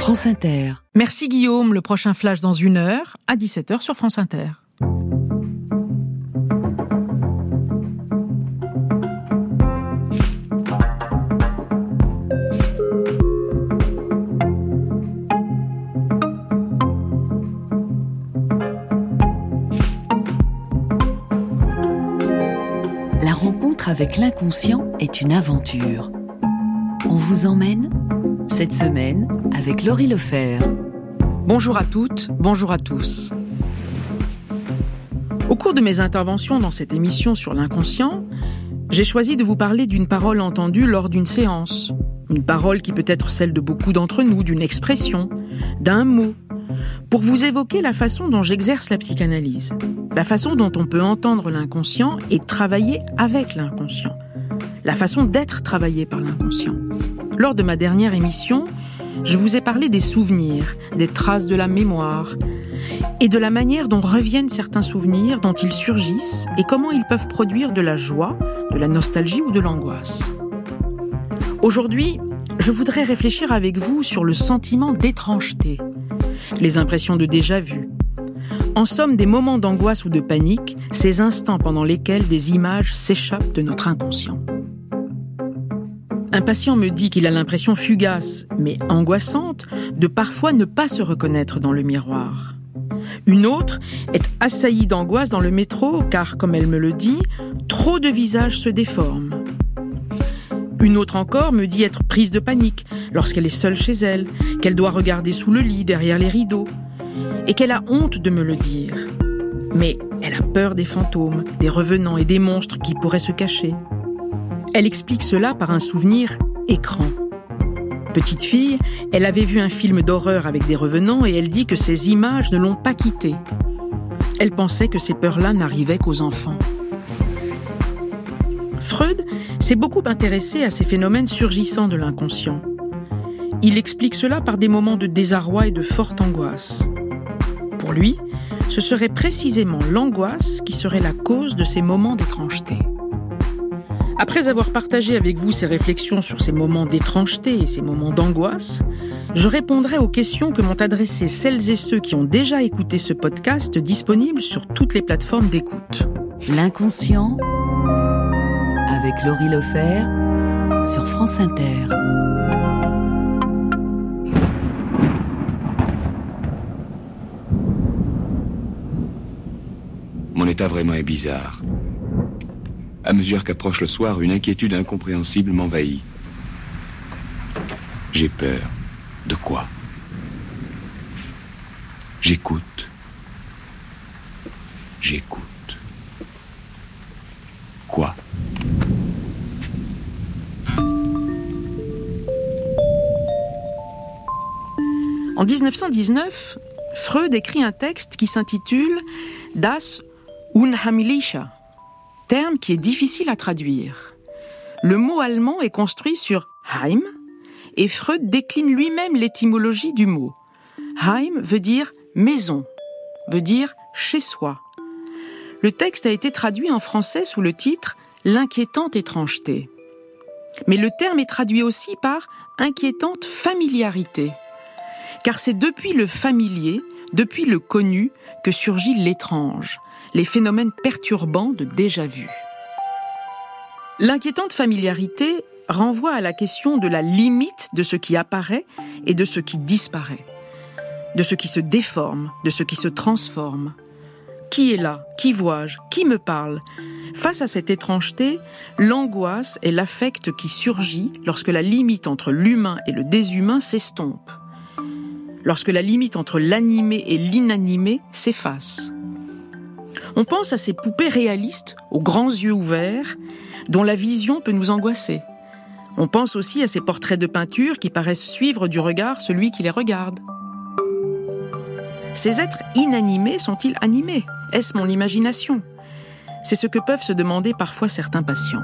France Inter. Merci Guillaume, le prochain flash dans 1 heure, à 17h sur France Inter. La rencontre avec l'inconscient est une aventure. On vous emmène cette semaine avec Laurie Lefebvre. Bonjour à toutes, bonjour à tous. Au cours de mes interventions dans cette émission sur l'inconscient, j'ai choisi de vous parler d'une parole entendue lors d'une séance. Une parole qui peut être celle de beaucoup d'entre nous, d'une expression, d'un mot, pour vous évoquer la façon dont j'exerce la psychanalyse, la façon dont on peut entendre l'inconscient et travailler avec l'inconscient, la façon d'être travaillé par l'inconscient. Lors de ma dernière émission, je vous ai parlé des souvenirs, des traces de la mémoire et de la manière dont reviennent certains souvenirs, dont ils surgissent et comment ils peuvent produire de la joie, de la nostalgie ou de l'angoisse. Aujourd'hui, je voudrais réfléchir avec vous sur le sentiment d'étrangeté, les impressions de déjà-vu. En somme, des moments d'angoisse ou de panique, ces instants pendant lesquels des images s'échappent de notre inconscient. Un patient me dit qu'il a l'impression fugace, mais angoissante, de parfois ne pas se reconnaître dans le miroir. Une autre est assaillie d'angoisse dans le métro, car, comme elle me le dit, trop de visages se déforment. Une autre encore me dit être prise de panique lorsqu'elle est seule chez elle, qu'elle doit regarder sous le lit, derrière les rideaux, et qu'elle a honte de me le dire. Mais elle a peur des fantômes, des revenants et des monstres qui pourraient se cacher. Elle explique cela par un souvenir écran. Petite fille, elle avait vu un film d'horreur avec des revenants et elle dit que ces images ne l'ont pas quittée. Elle pensait que ces peurs-là n'arrivaient qu'aux enfants. Freud s'est beaucoup intéressé à ces phénomènes surgissants de l'inconscient. Il explique cela par des moments de désarroi et de forte angoisse. Pour lui, ce serait précisément l'angoisse qui serait la cause de ces moments d'étrangeté. Après avoir partagé avec vous ces réflexions sur ces moments d'étrangeté et ces moments d'angoisse, je répondrai aux questions que m'ont adressées celles et ceux qui ont déjà écouté ce podcast disponible sur toutes les plateformes d'écoute. L'inconscient avec Laurie Lefebvre sur France Inter. Mon état vraiment est bizarre. À mesure qu'approche le soir, une inquiétude incompréhensible m'envahit. J'ai peur. De quoi? J'écoute. J'écoute. Quoi? En 1919, Freud écrit un texte qui s'intitule « Das Unheimliche », terme qui est difficile à traduire. Le mot allemand est construit sur « Heim » et Freud décline lui-même l'étymologie du mot. Heim veut dire « maison », veut dire « chez soi ». Le texte a été traduit en français sous le titre « L'inquiétante étrangeté ». Mais le terme est traduit aussi par « inquiétante familiarité ». Car c'est depuis le familier, depuis le connu, que surgit l'étrange, les phénomènes perturbants de déjà-vu. L'inquiétante familiarité renvoie à la question de la limite de ce qui apparaît et de ce qui disparaît, de ce qui se déforme, de ce qui se transforme. Qui est là? Qui vois-je? Qui me parle? Face à cette étrangeté, l'angoisse est l'affect qui surgit lorsque la limite entre l'humain et le déshumain s'estompe, lorsque la limite entre l'animé et l'inanimé s'efface. On pense à ces poupées réalistes, aux grands yeux ouverts, dont la vision peut nous angoisser. On pense aussi à ces portraits de peinture qui paraissent suivre du regard celui qui les regarde. Ces êtres inanimés sont-ils animés? Est-ce mon imagination? C'est ce que peuvent se demander parfois certains patients.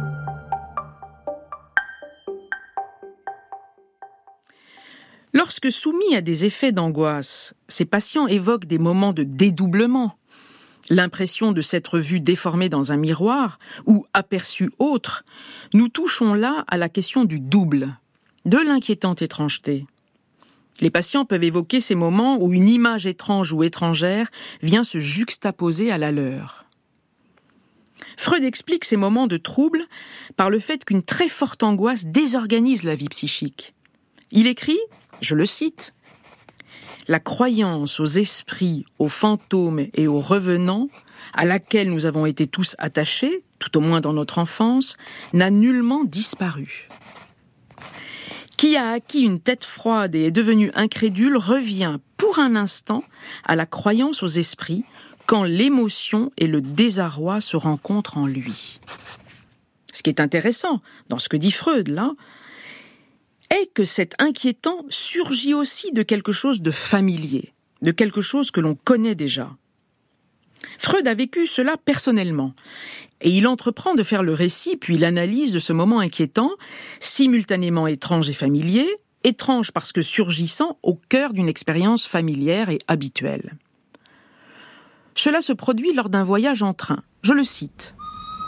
Lorsque soumis à des effets d'angoisse, ces patients évoquent des moments de dédoublement, l'impression de s'être vu déformé dans un miroir ou aperçu autre, nous touchons là à la question du double, de l'inquiétante étrangeté. Les patients peuvent évoquer ces moments où une image étrange ou étrangère vient se juxtaposer à la leur. Freud explique ces moments de trouble par le fait qu'une très forte angoisse désorganise la vie psychique. Il écrit, je le cite, « La croyance aux esprits, aux fantômes et aux revenants, à laquelle nous avons été tous attachés, tout au moins dans notre enfance, n'a nullement disparu. Qui a acquis une tête froide et est devenu incrédule revient pour un instant à la croyance aux esprits quand l'émotion et le désarroi se rencontrent en lui. » Ce qui est intéressant dans ce que dit Freud là, est que cet inquiétant surgit aussi de quelque chose de familier, de quelque chose que l'on connaît déjà. Freud a vécu cela personnellement, et il entreprend de faire le récit puis l'analyse de ce moment inquiétant, simultanément étrange et familier, étrange parce que surgissant au cœur d'une expérience familière et habituelle. Cela se produit lors d'un voyage en train. Je le cite.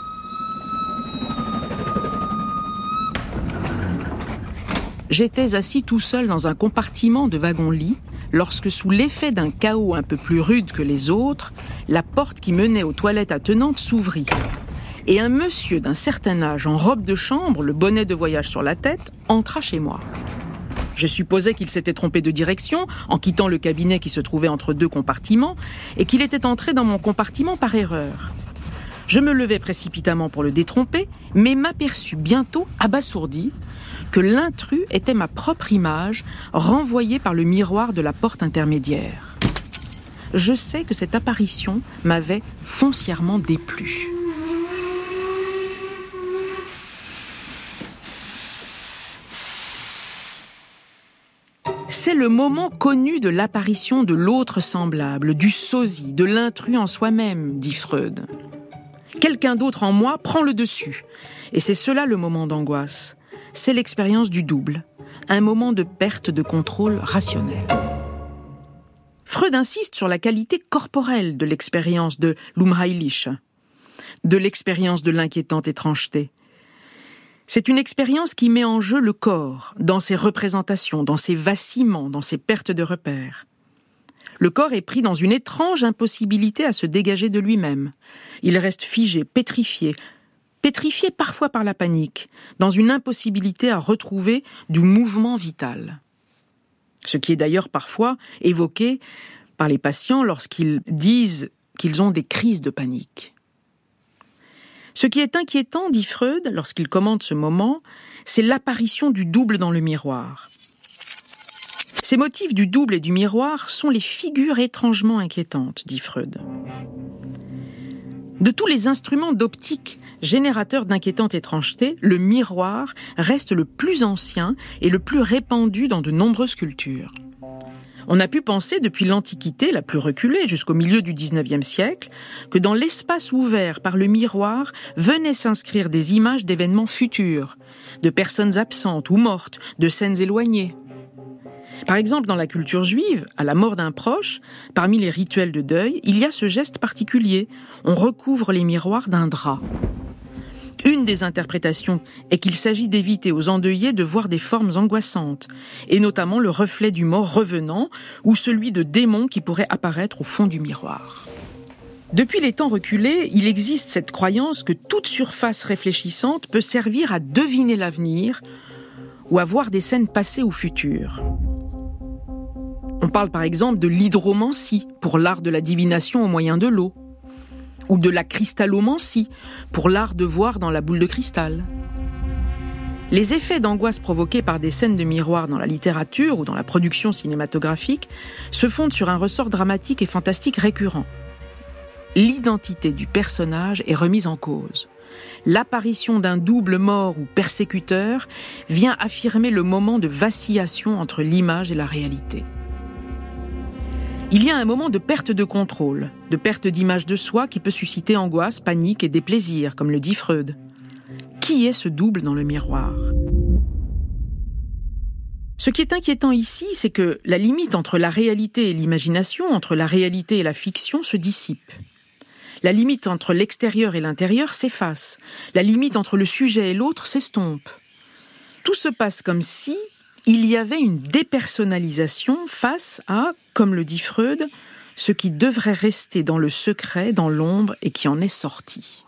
J'étais assis tout seul dans un compartiment de wagon-lit lorsque, sous l'effet d'un chaos un peu plus rude que les autres, la porte qui menait aux toilettes attenantes s'ouvrit. Et un monsieur d'un certain âge, en robe de chambre, le bonnet de voyage sur la tête, entra chez moi. Je supposais qu'il s'était trompé de direction en quittant le cabinet qui se trouvait entre deux compartiments et qu'il était entré dans mon compartiment par erreur. Je me levai précipitamment pour le détromper, mais m'aperçus bientôt, abasourdi, que l'intrus était ma propre image, renvoyée par le miroir de la porte intermédiaire. Je sais que cette apparition m'avait foncièrement déplu. C'est le moment connu de l'apparition de l'autre semblable, du sosie, de l'intrus en soi-même, dit Freud. Quelqu'un d'autre en moi prend le dessus, et c'est cela le moment d'angoisse. C'est l'expérience du double, un moment de perte de contrôle rationnel. Freud insiste sur la qualité corporelle de l'expérience de l'Unheimliche, de l'expérience de l'inquiétante étrangeté. C'est une expérience qui met en jeu le corps, dans ses représentations, dans ses vacillements, dans ses pertes de repères. Le corps est pris dans une étrange impossibilité à se dégager de lui-même. Il reste figé, pétrifié parfois par la panique, dans une impossibilité à retrouver du mouvement vital. Ce qui est d'ailleurs parfois évoqué par les patients lorsqu'ils disent qu'ils ont des crises de panique. Ce qui est inquiétant, dit Freud, lorsqu'il commente ce moment, c'est l'apparition du double dans le miroir. Ces motifs du double et du miroir sont les figures étrangement inquiétantes, dit Freud. De tous les instruments d'optique générateurs d'inquiétante étrangeté, le miroir reste le plus ancien et le plus répandu dans de nombreuses cultures. On a pu penser depuis l'Antiquité, la plus reculée jusqu'au milieu du XIXe siècle, que dans l'espace ouvert par le miroir venaient s'inscrire des images d'événements futurs, de personnes absentes ou mortes, de scènes éloignées. Par exemple, dans la culture juive, à la mort d'un proche, parmi les rituels de deuil, il y a ce geste particulier. On recouvre les miroirs d'un drap. Une des interprétations est qu'il s'agit d'éviter aux endeuillés de voir des formes angoissantes, et notamment le reflet du mort revenant ou celui de démons qui pourraient apparaître au fond du miroir. Depuis les temps reculés, il existe cette croyance que toute surface réfléchissante peut servir à deviner l'avenir ou à voir des scènes passées ou futures. On parle par exemple de l'hydromancie, pour l'art de la divination au moyen de l'eau, ou de la cristallomancie, pour l'art de voir dans la boule de cristal. Les effets d'angoisse provoqués par des scènes de miroir dans la littérature ou dans la production cinématographique se fondent sur un ressort dramatique et fantastique récurrent. L'identité du personnage est remise en cause. L'apparition d'un double mort ou persécuteur vient affirmer le moment de vacillation entre l'image et la réalité. Il y a un moment de perte de contrôle, de perte d'image de soi qui peut susciter angoisse, panique et déplaisir, comme le dit Freud. Qui est ce double dans le miroir ? Ce qui est inquiétant ici, c'est que la limite entre la réalité et l'imagination, entre la réalité et la fiction, se dissipe. La limite entre l'extérieur et l'intérieur s'efface. La limite entre le sujet et l'autre s'estompe. Tout se passe comme si il y avait une dépersonnalisation face à, comme le dit Freud, ce qui devrait rester dans le secret, dans l'ombre, et qui en est sorti.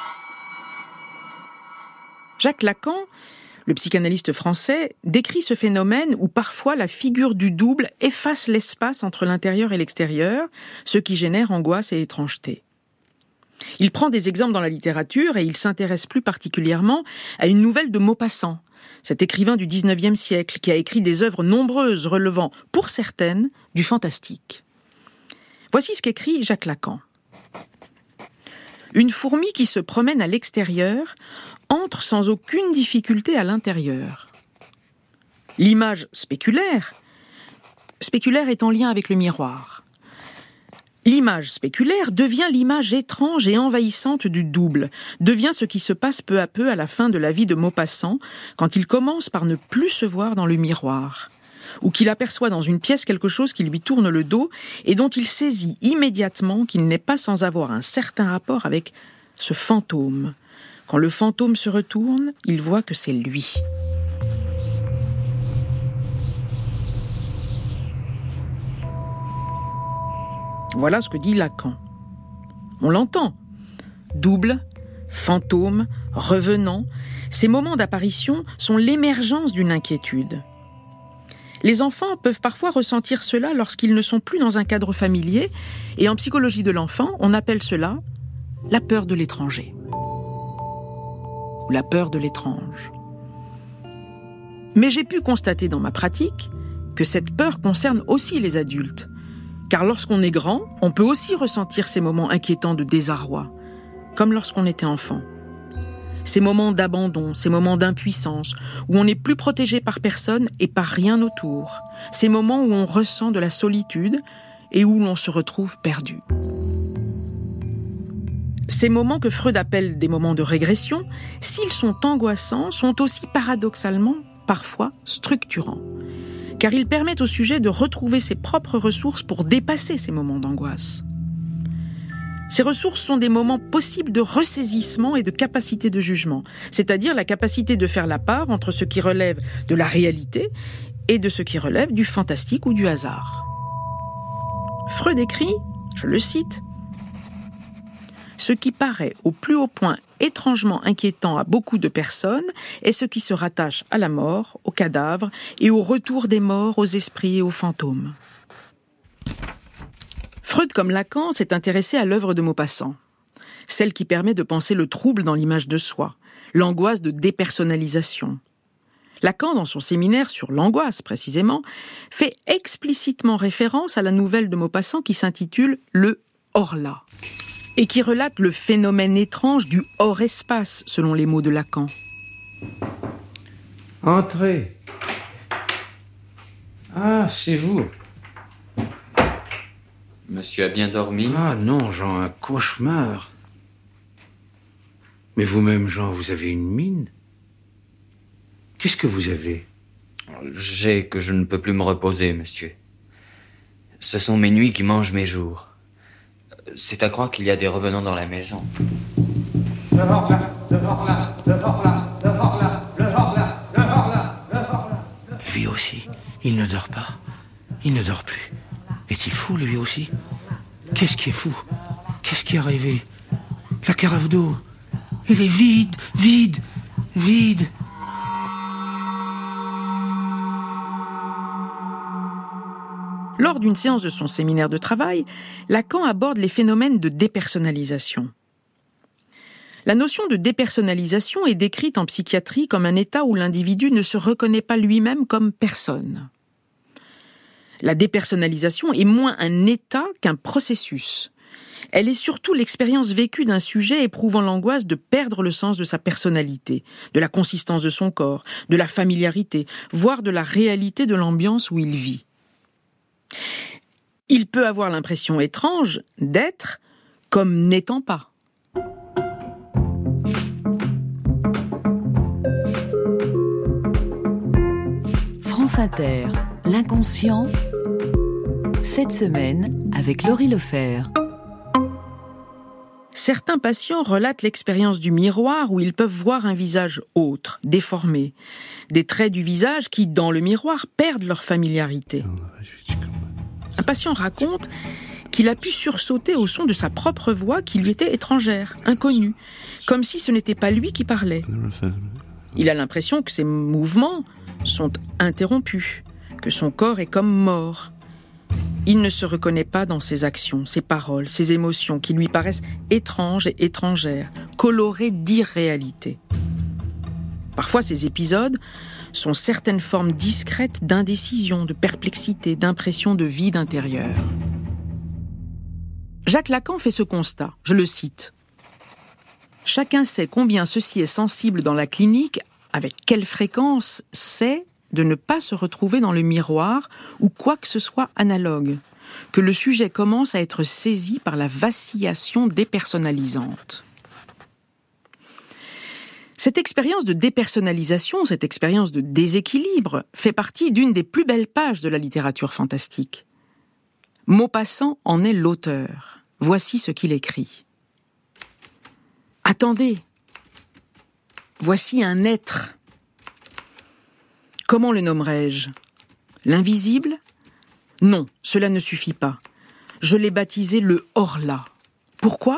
Jacques Lacan, le psychanalyste français, décrit ce phénomène où parfois la figure du double efface l'espace entre l'intérieur et l'extérieur, ce qui génère angoisse et étrangeté. Il prend des exemples dans la littérature et il s'intéresse plus particulièrement à une nouvelle de Maupassant, cet écrivain du XIXe siècle qui a écrit des œuvres nombreuses relevant, pour certaines, du fantastique. Voici ce qu'écrit Jacques Lacan. Une fourmi qui se promène à l'extérieur entre sans aucune difficulté à l'intérieur. L'image spéculaire est en lien avec le miroir. L'image spéculaire devient l'image étrange et envahissante du double, devient ce qui se passe peu à peu à la fin de la vie de Maupassant, quand il commence par ne plus se voir dans le miroir, ou qu'il aperçoit dans une pièce quelque chose qui lui tourne le dos et dont il saisit immédiatement qu'il n'est pas sans avoir un certain rapport avec ce fantôme. Quand le fantôme se retourne, il voit que c'est lui. Voilà ce que dit Lacan. On l'entend. Double, fantôme, revenant, ces moments d'apparition sont l'émergence d'une inquiétude. Les enfants peuvent parfois ressentir cela lorsqu'ils ne sont plus dans un cadre familier, et en psychologie de l'enfant, on appelle cela la peur de l'étranger. Ou la peur de l'étrange. Mais j'ai pu constater dans ma pratique que cette peur concerne aussi les adultes. Car lorsqu'on est grand, on peut aussi ressentir ces moments inquiétants de désarroi, comme lorsqu'on était enfant. Ces moments d'abandon, ces moments d'impuissance, où on n'est plus protégé par personne et par rien autour. Ces moments où on ressent de la solitude et où l'on se retrouve perdu. Ces moments que Freud appelle des moments de régression, s'ils sont angoissants, sont aussi paradoxalement, parfois, structurants. Car ils permettent au sujet de retrouver ses propres ressources pour dépasser ces moments d'angoisse. Ces ressources sont des moments possibles de ressaisissement et de capacité de jugement, c'est-à-dire la capacité de faire la part entre ce qui relève de la réalité et de ce qui relève du fantastique ou du hasard. Freud écrit, je le cite, « Ce qui paraît au plus haut point étrangement inquiétant à beaucoup de personnes est ce qui se rattache à la mort, au cadavre et au retour des morts, aux esprits et aux fantômes. » Freud, comme Lacan, s'est intéressé à l'œuvre de Maupassant, celle qui permet de penser le trouble dans l'image de soi, l'angoisse de dépersonnalisation. Lacan, dans son séminaire sur l'angoisse précisément, fait explicitement référence à la nouvelle de Maupassant qui s'intitule « Le hors-là » et qui relate le phénomène étrange du hors-espace, selon les mots de Lacan. Entrez. Ah, c'est vous. Monsieur a bien dormi? Ah non, Jean, un cauchemar. Mais vous-même, Jean, vous avez une mine. Qu'est-ce que vous avez? J'ai que je ne peux plus me reposer, monsieur. Ce sont mes nuits qui mangent mes jours. C'est à croire qu'il y a des revenants dans la maison. Devant là, devant là, devant là, devant là, devant là, devant là, devant là. Lui aussi, il ne dort pas. Il ne dort plus. Est-il fou, lui aussi? Qu'est-ce qui est fou? Qu'est-ce qui est arrivé? La carafe d'eau, elle est vide, vide, vide. Lors d'une séance de son séminaire de travail, Lacan aborde les phénomènes de dépersonnalisation. La notion de dépersonnalisation est décrite en psychiatrie comme un état où l'individu ne se reconnaît pas lui-même comme personne. La dépersonnalisation est moins un état qu'un processus. Elle est surtout l'expérience vécue d'un sujet éprouvant l'angoisse de perdre le sens de sa personnalité, de la consistance de son corps, de la familiarité, voire de la réalité de l'ambiance où il vit. Il peut avoir l'impression étrange d'être comme n'étant pas. France Inter, l'inconscient, cette semaine avec Laurie Lefebvre. Certains patients relatent l'expérience du miroir où ils peuvent voir un visage autre, déformé, des traits du visage qui, dans le miroir, perdent leur familiarité. Un patient raconte qu'il a pu sursauter au son de sa propre voix qui lui était étrangère, inconnue, comme si ce n'était pas lui qui parlait. Il a l'impression que ses mouvements sont interrompus, que son corps est comme mort. Il ne se reconnaît pas dans ses actions, ses paroles, ses émotions qui lui paraissent étranges et étrangères, colorées d'irréalité. Parfois, ces épisodes sont certaines formes discrètes d'indécision, de perplexité, d'impression de vide intérieur. Jacques Lacan fait ce constat, je le cite. « Chacun sait combien ceci est sensible dans la clinique, avec quelle fréquence c'est de ne pas se retrouver dans le miroir ou quoi que ce soit analogue, que le sujet commence à être saisi par la vacillation dépersonnalisante. » Cette expérience de dépersonnalisation, cette expérience de déséquilibre, fait partie d'une des plus belles pages de la littérature fantastique. Maupassant en est l'auteur. Voici ce qu'il écrit. « Attendez, voici un être. Comment le nommerai-je ? L'invisible ? Non, cela ne suffit pas. Je l'ai baptisé le hors-là. Pourquoi ?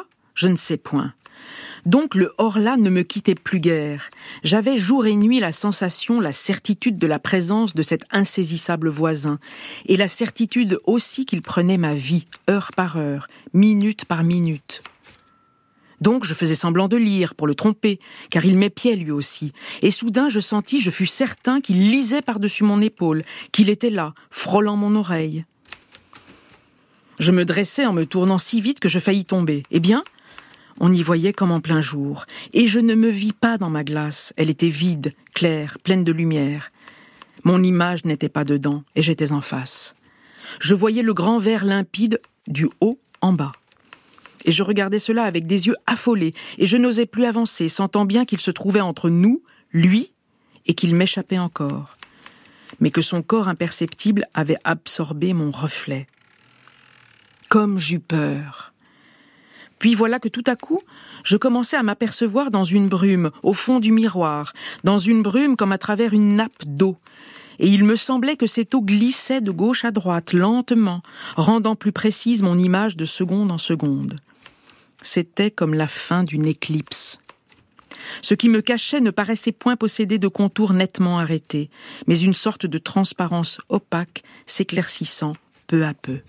Je ne sais point. Donc le hors-là ne me quittait plus guère. J'avais jour et nuit la sensation, la certitude de la présence de cet insaisissable voisin, et la certitude aussi qu'il prenait ma vie, heure par heure, minute par minute. Donc je faisais semblant de lire pour le tromper, car il m'épiait lui aussi, et soudain je fus certain qu'il lisait par-dessus mon épaule, qu'il était là, frôlant mon oreille. Je me dressais en me tournant si vite que je faillis tomber. Eh bien, on y voyait comme en plein jour, et je ne me vis pas dans ma glace, elle était vide, claire, pleine de lumière. Mon image n'était pas dedans, et j'étais en face. Je voyais le grand verre limpide du haut en bas. Et je regardais cela avec des yeux affolés, et je n'osais plus avancer, sentant bien qu'il se trouvait entre nous, lui, et qu'il m'échappait encore, mais que son corps imperceptible avait absorbé mon reflet. Comme j'eus peur. Puis voilà que tout à coup, je commençais à m'apercevoir dans une brume, au fond du miroir, dans une brume comme à travers une nappe d'eau. Et il me semblait que cette eau glissait de gauche à droite, lentement, rendant plus précise mon image de seconde en seconde. C'était comme la fin d'une éclipse. Ce qui me cachait ne paraissait point posséder de contours nettement arrêtés, mais une sorte de transparence opaque s'éclaircissant peu à peu.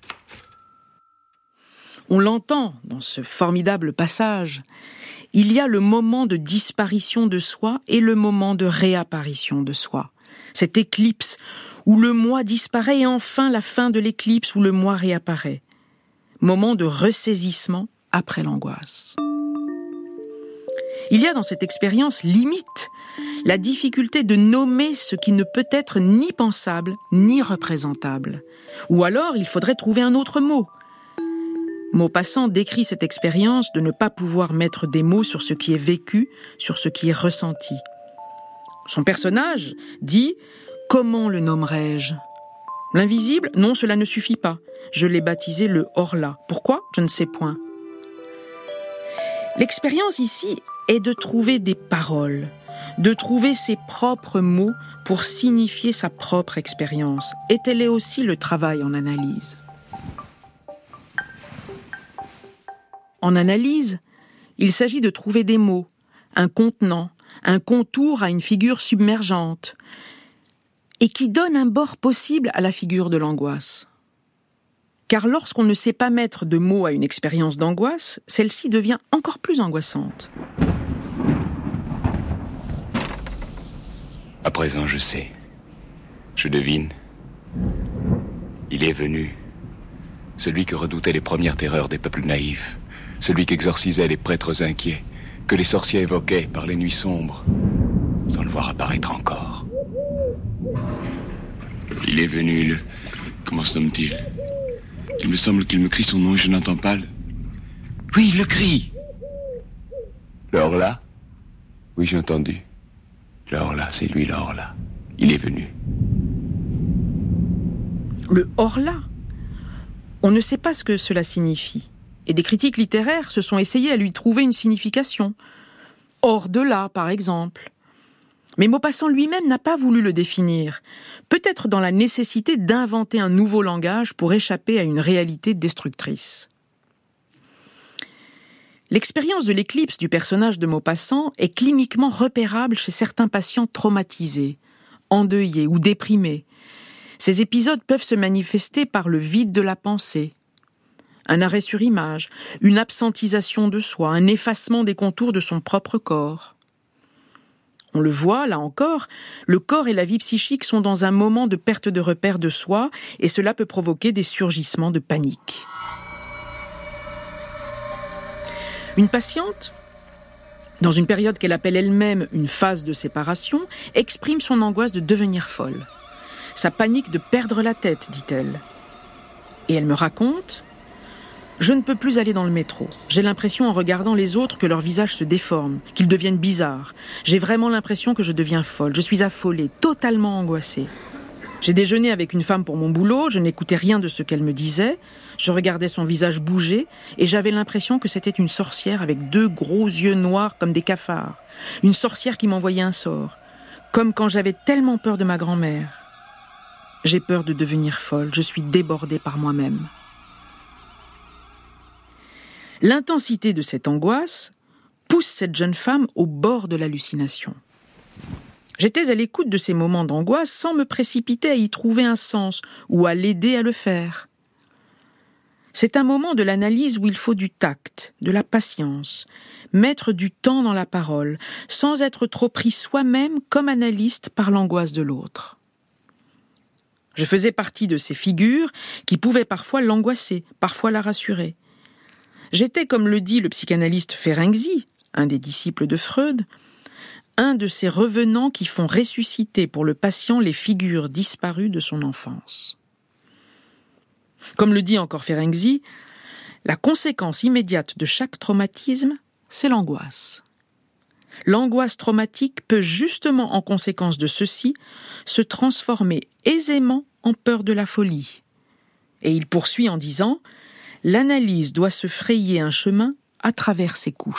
On l'entend dans ce formidable passage. Il y a le moment de disparition de soi et le moment de réapparition de soi. Cette éclipse où le moi disparaît et enfin la fin de l'éclipse où le moi réapparaît. Moment de ressaisissement après l'angoisse. Il y a dans cette expérience limite la difficulté de nommer ce qui ne peut être ni pensable ni représentable. Ou alors il faudrait trouver un autre mot. Maupassant décrit cette expérience de ne pas pouvoir mettre des mots sur ce qui est vécu, sur ce qui est ressenti. Son personnage dit « Comment le nommerai-je » L'invisible, non, cela ne suffit pas. Je l'ai baptisé le hors-là. Pourquoi ? Je ne sais point. L'expérience ici est de trouver des paroles, de trouver ses propres mots pour signifier sa propre expérience. Et tel est aussi le travail en analyse. En analyse, il s'agit de trouver des mots, un contenant, un contour à une figure submergente, et qui donne un bord possible à la figure de l'angoisse. Car lorsqu'on ne sait pas mettre de mots à une expérience d'angoisse, celle-ci devient encore plus angoissante. À présent, je sais. Je devine. Il est venu. Celui que redoutaient les premières terreurs des peuples naïfs. Celui qu'exorcisaient les prêtres inquiets, que les sorciers évoquaient par les nuits sombres, sans le voir apparaître encore. Il est venu, Comment se nomme-t-il ? Il me semble qu'il me crie son nom et je n'entends pas le... Oui, il le crie. Le hors-là ? Oui, j'ai entendu. Le hors-là, c'est lui le hors-là. Il est venu. Le hors-là ? On ne sait pas ce que cela signifie. et des critiques littéraires se sont essayés à lui trouver une signification. Hors de là, par exemple. Mais Maupassant lui-même n'a pas voulu le définir, peut-être dans la nécessité d'inventer un nouveau langage pour échapper à une réalité destructrice. L'expérience de l'éclipse du personnage de Maupassant est cliniquement repérable chez certains patients traumatisés, endeuillés ou déprimés. Ces épisodes peuvent se manifester par le vide de la pensée, un arrêt sur image, une absentisation de soi, un effacement des contours de son propre corps. On le voit, là encore, le corps et la vie psychique sont dans un moment de perte de repère de soi et cela peut provoquer des surgissements de panique. Une patiente, dans une période qu'elle appelle elle-même une phase de séparation, exprime son angoisse de devenir folle. Sa panique de perdre la tête, dit-elle. Et elle me raconte « Je ne peux plus aller dans le métro. J'ai l'impression en regardant les autres que leur visage se déforme, qu'ils deviennent bizarres. J'ai vraiment l'impression que je deviens folle. Je suis affolée, totalement angoissée. J'ai déjeuné avec une femme pour mon boulot, je n'écoutais rien de ce qu'elle me disait. Je regardais son visage bouger et j'avais l'impression que c'était une sorcière avec 2 gros yeux noirs comme des cafards. Une sorcière qui m'envoyait un sort. Comme quand j'avais tellement peur de ma grand-mère. J'ai peur de devenir folle, je suis débordée par moi-même. » L'intensité de cette angoisse pousse cette jeune femme au bord de l'hallucination. J'étais à l'écoute de ces moments d'angoisse sans me précipiter à y trouver un sens ou à l'aider à le faire. C'est un moment de l'analyse où il faut du tact, de la patience, mettre du temps dans la parole, sans être trop pris soi-même comme analyste par l'angoisse de l'autre. Je faisais partie de ces figures qui pouvaient parfois l'angoisser, parfois la rassurer. J'étais, comme le dit le psychanalyste Ferenczi, un des disciples de Freud, un de ces revenants qui font ressusciter pour le patient les figures disparues de son enfance. Comme le dit encore Ferenczi, la conséquence immédiate de chaque traumatisme, c'est l'angoisse. L'angoisse traumatique peut justement, en conséquence de ceci, se transformer aisément en peur de la folie. Et il poursuit en disant « L'analyse doit se frayer un chemin à travers ces couches. »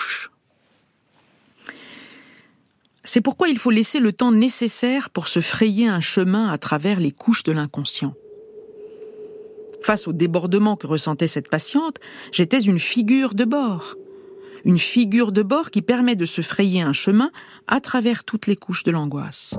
C'est pourquoi il faut laisser le temps nécessaire pour se frayer un chemin à travers les couches de l'inconscient. Face au débordement que ressentait cette patiente, j'étais une figure de bord. Une figure de bord qui permet de se frayer un chemin à travers toutes les couches de l'angoisse.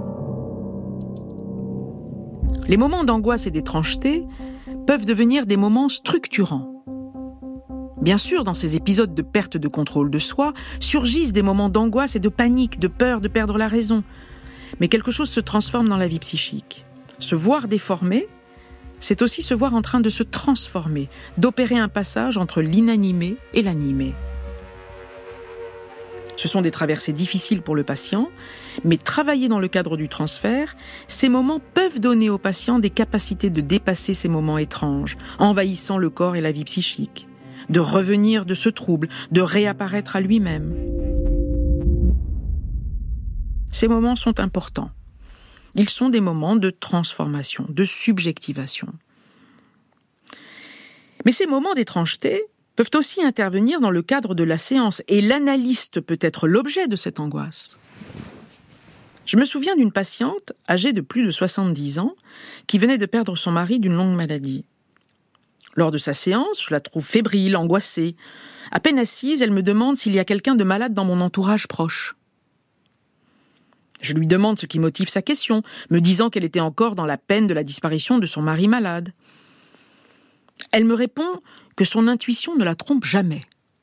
Les moments d'angoisse et d'étrangeté peuvent devenir des moments structurants. Bien sûr, dans ces épisodes de perte de contrôle de soi, surgissent des moments d'angoisse et de panique, de peur de perdre la raison. Mais quelque chose se transforme dans la vie psychique. Se voir déformé, c'est aussi se voir en train de se transformer, d'opérer un passage entre l'inanimé et l'animé. Ce sont des traversées difficiles pour le patient, mais travailler dans le cadre du transfert, ces moments peuvent donner au patient des capacités de dépasser ces moments étranges, envahissant le corps et la vie psychique, de revenir de ce trouble, de réapparaître à lui-même. Ces moments sont importants. Ils sont des moments de transformation, de subjectivation. Mais ces moments d'étrangeté peuvent aussi intervenir dans le cadre de la séance, et l'analyste peut être l'objet de cette angoisse. Je me souviens d'une patiente, âgée de plus de 70 ans, qui venait de perdre son mari d'une longue maladie. Lors de sa séance, je la trouve fébrile, angoissée. À peine assise, elle me demande s'il y a quelqu'un de malade dans mon entourage proche. Je lui demande ce qui motive sa question, me disant qu'elle était encore dans la peine de la disparition de son mari malade. Elle me répond que son intuition ne la trompe jamais.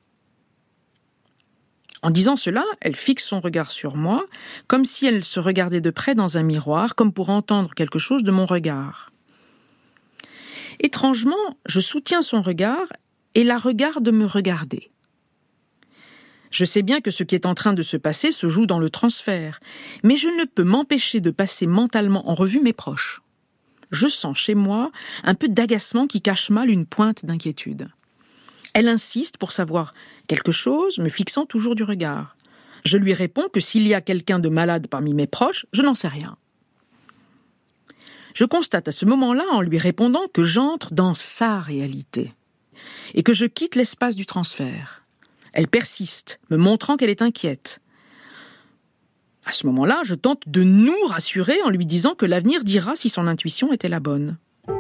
En disant cela, elle fixe son regard sur moi, comme si elle se regardait de près dans un miroir, comme pour entendre quelque chose de mon regard. Étrangement, je soutiens son regard et la regarde me regarder. Je sais bien que ce qui est en train de se passer se joue dans le transfert, mais je ne peux m'empêcher de passer mentalement en revue mes proches. Je sens chez moi un peu d'agacement qui cache mal une pointe d'inquiétude. Elle insiste pour savoir quelque chose, me fixant toujours du regard. Je lui réponds que s'il y a quelqu'un de malade parmi mes proches, je n'en sais rien. Je constate à ce moment-là, en lui répondant, que j'entre dans sa réalité. et que je quitte l'espace du transfert. Elle persiste, me montrant qu'elle est inquiète. À ce moment-là, je tente de nous rassurer en lui disant que l'avenir dira si son intuition était la bonne.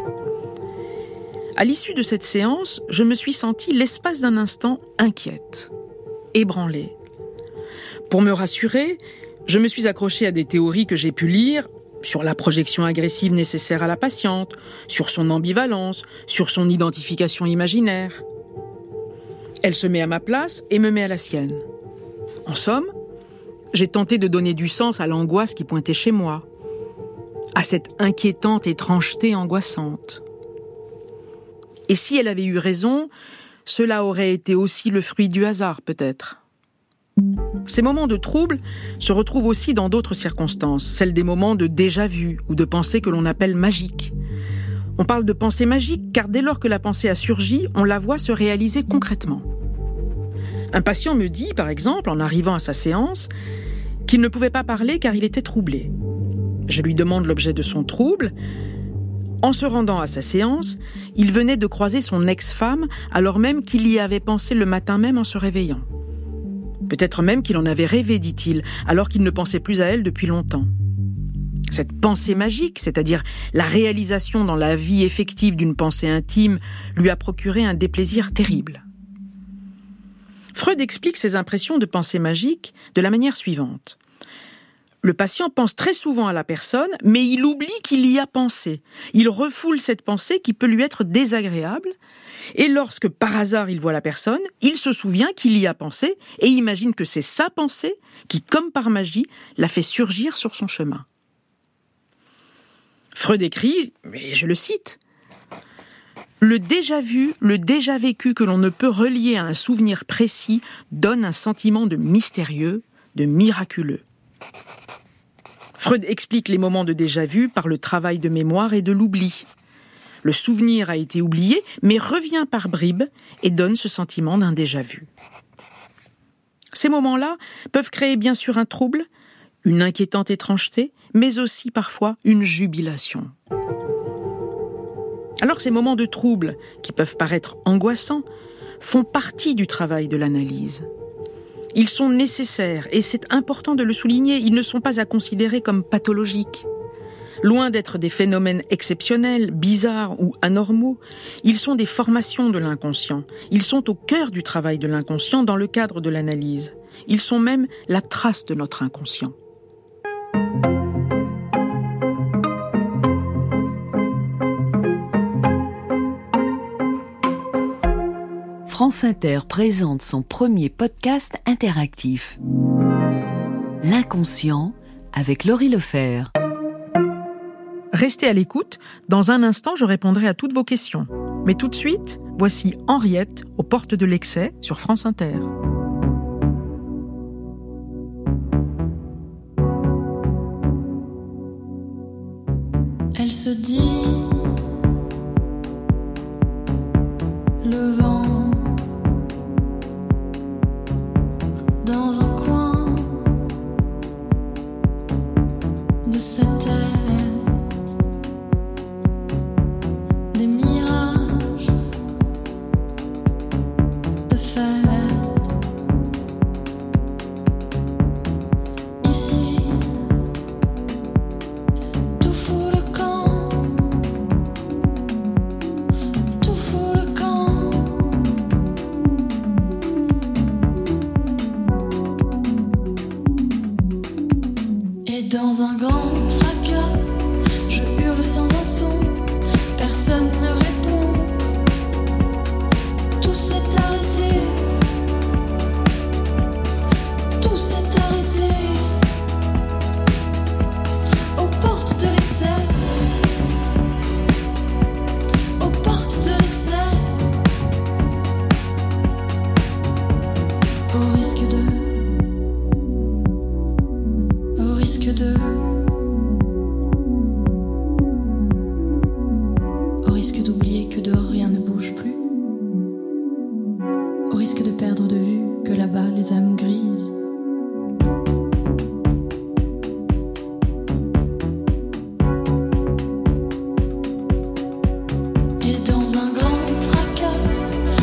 À l'issue de cette séance, je me suis sentie l'espace d'un instant inquiète, ébranlée. Pour me rassurer, je me suis accrochée à des théories que j'ai pu lire sur la projection agressive nécessaire à la patiente, sur son ambivalence, sur son identification imaginaire. Elle se met à ma place et me met à la sienne. En somme, j'ai tenté de donner du sens à l'angoisse qui pointait chez moi, à cette inquiétante étrangeté angoissante. Et si elle avait eu raison, cela aurait été aussi le fruit du hasard, peut-être. Ces moments de trouble se retrouvent aussi dans d'autres circonstances, celles des moments de déjà-vu ou de pensées que l'on appelle magiques. On parle de pensée magique car dès lors que la pensée a surgi, on la voit se réaliser concrètement. Un patient me dit, par exemple, en arrivant à sa séance, qu'il ne pouvait pas parler car il était troublé. Je lui demande l'objet de son trouble. En se rendant à sa séance, il venait de croiser son ex-femme alors même qu'il y avait pensé le matin même en se réveillant. Peut-être même qu'il en avait rêvé, dit-il, alors qu'il ne pensait plus à elle depuis longtemps. Cette pensée magique, c'est-à-dire la réalisation dans la vie effective d'une pensée intime, lui a procuré un déplaisir terrible. Freud explique ses impressions de pensée magique de la manière suivante. Le patient pense très souvent à la personne, mais il oublie qu'il y a pensé. Il refoule cette pensée qui peut lui être désagréable, et lorsque par hasard il voit la personne, il se souvient qu'il y a pensé et imagine que c'est sa pensée qui, comme par magie, l'a fait surgir sur son chemin. Freud écrit, et je le cite, « Le déjà vu, le déjà vécu que l'on ne peut relier à un souvenir précis donne un sentiment de mystérieux, de miraculeux. » Freud explique les moments de déjà-vu par le travail de mémoire et de l'oubli. Le souvenir a été oublié, mais revient par bribes et donne ce sentiment d'un déjà-vu. Ces moments-là peuvent créer bien sûr un trouble, une inquiétante étrangeté, mais aussi parfois une jubilation. Alors ces moments de trouble, qui peuvent paraître angoissants, font partie du travail de l'analyse. Ils sont nécessaires, et c'est important de le souligner, ils ne sont pas à considérer comme pathologiques. Loin d'être des phénomènes exceptionnels, bizarres ou anormaux, ils sont des formations de l'inconscient. Ils sont au cœur du travail de l'inconscient dans le cadre de l'analyse. Ils sont même la trace de notre inconscient. France Inter présente son premier podcast interactif. L'inconscient avec Laurie Lefebvre. Restez à l'écoute, dans un instant je répondrai à toutes vos questions. Mais tout de suite, voici Henriette aux portes de l'excès sur France Inter. Elle se dit, le vent dans un coin de cette tête, des mirages de fête. Ici, tout fout le camp, tout fout le camp. Et dans un grand fracas, je hurle sans un son, personne ne répond. Tout s'est arrêté, tout s'est arrêté. Aux portes de l'excès, aux portes de l'excès. Au risque de au risque d'oublier que dehors rien ne bouge plus, au risque de perdre de vue que là-bas les âmes grises. Et dans un grand fracas,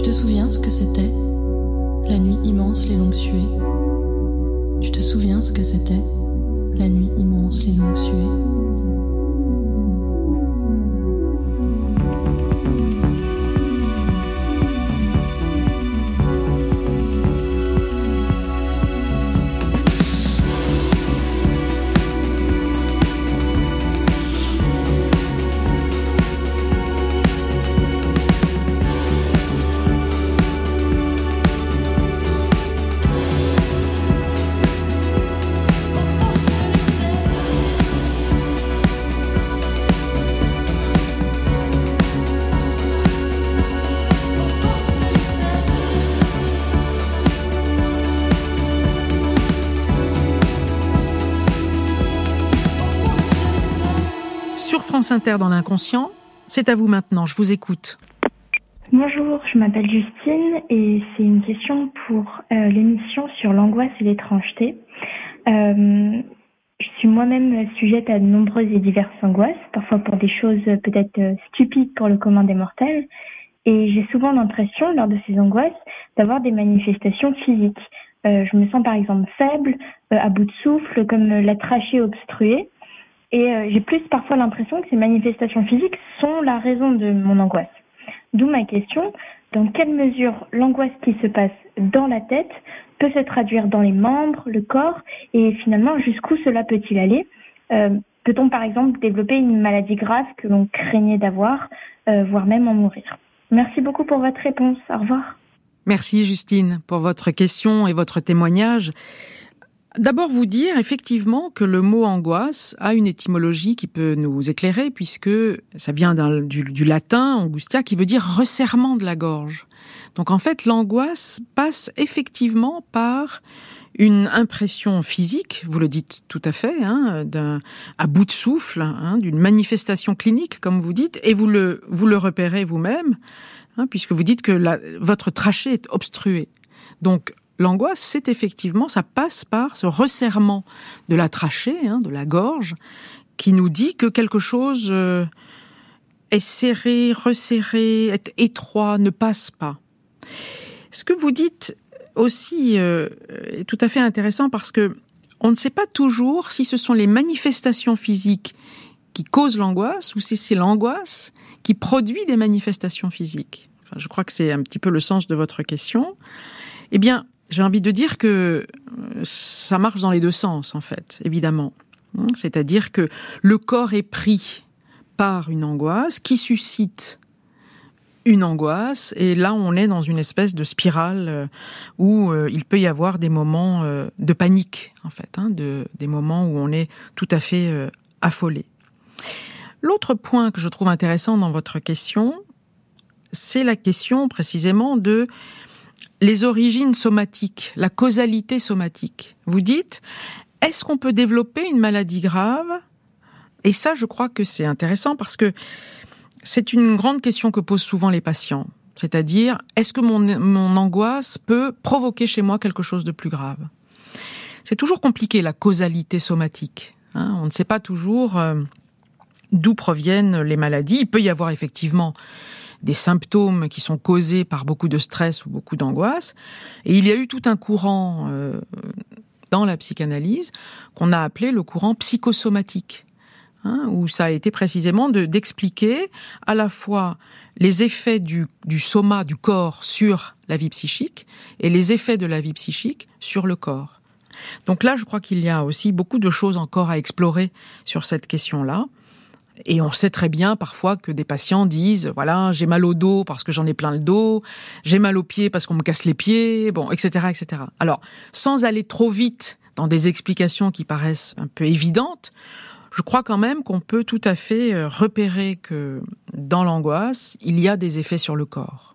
te souviens ce que c'était? La nuit immense, les longues suées. Tu te souviens ce que c'était? La nuit immense, les longues suées. France Inter dans l'inconscient, c'est à vous maintenant, je vous écoute. Bonjour, je m'appelle Justine et c'est une question pour l'émission sur l'angoisse et l'étrangeté. Je suis moi-même sujette à de nombreuses et diverses angoisses, parfois pour des choses peut-être stupides pour le commun des mortels. Et j'ai souvent l'impression, lors de ces angoisses, d'avoir des manifestations physiques. Je me sens par exemple faible, à bout de souffle, comme la trachée obstruée. Et j'ai plus parfois l'impression que ces manifestations physiques sont la raison de mon angoisse. D'où ma question, dans quelle mesure l'angoisse qui se passe dans la tête peut se traduire dans les membres, le corps, et finalement jusqu'où cela peut-il aller? Peut-on par exemple développer une maladie grave que l'on craignait d'avoir, voire même en mourir? Merci beaucoup pour votre réponse, au revoir. Merci Justine pour votre question et votre témoignage. D'abord vous dire effectivement que le mot angoisse a une étymologie qui peut nous éclairer puisque ça vient du latin angustia qui veut dire resserrement de la gorge. Donc en fait l'angoisse passe effectivement par une impression physique, vous le dites tout à fait, à bout de souffle, d'une manifestation clinique comme vous dites, et vous le repérez vous-même, puisque vous dites que votre trachée est obstruée. Donc l'angoisse, c'est effectivement, ça passe par ce resserrement de la trachée, de la gorge, qui nous dit que quelque chose est serré, resserré, est étroit, ne passe pas. Ce que vous dites aussi est tout à fait intéressant parce que on ne sait pas toujours si ce sont les manifestations physiques qui causent l'angoisse ou si c'est l'angoisse qui produit des manifestations physiques. Enfin, je crois que c'est un petit peu le sens de votre question. Eh bien, j'ai envie de dire que ça marche dans les deux sens, en fait, évidemment. C'est-à-dire que le corps est pris par une angoisse qui suscite une angoisse, et là, on est dans une espèce de spirale où il peut y avoir des moments de panique, en fait, des moments où on est tout à fait affolé. L'autre point que je trouve intéressant dans votre question, c'est la question précisément de les origines somatiques, la causalité somatique. Vous dites, est-ce qu'on peut développer une maladie grave? Et ça, je crois que c'est intéressant parce que c'est une grande question que posent souvent les patients. C'est-à-dire, est-ce que mon angoisse peut provoquer chez moi quelque chose de plus grave? C'est toujours compliqué, la causalité somatique. On ne sait pas toujours d'où proviennent les maladies. Il peut y avoir effectivement des symptômes qui sont causés par beaucoup de stress ou beaucoup d'angoisse. Et il y a eu tout un courant dans la psychanalyse qu'on a appelé le courant psychosomatique, où ça a été précisément d'expliquer à la fois les effets du soma, du corps, sur la vie psychique et les effets de la vie psychique sur le corps. Donc là, je crois qu'il y a aussi beaucoup de choses encore à explorer sur cette question-là. Et on sait très bien parfois que des patients disent, voilà, j'ai mal au dos parce que j'en ai plein le dos, j'ai mal aux pieds parce qu'on me casse les pieds, etc., etc. Alors, sans aller trop vite dans des explications qui paraissent un peu évidentes, je crois quand même qu'on peut tout à fait repérer que dans l'angoisse, il y a des effets sur le corps.